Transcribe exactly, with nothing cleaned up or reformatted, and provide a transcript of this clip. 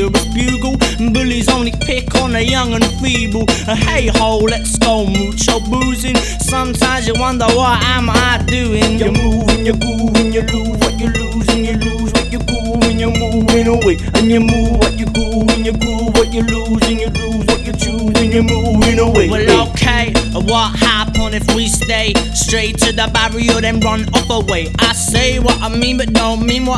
murderous bugle. Bullies only pick on the young and feeble. Hey ho, let's go mucho boozing. Sometimes you wonder what am I doing. You move and you groove and you lose what you lose, and you lose what you groove and you're moving away. And you move what you groove and you groove what you lose, and you lose what you choose and you're moving away. Well, okay, what happen if we stay straight to the barrier then run up away? I say what I mean but don't mean what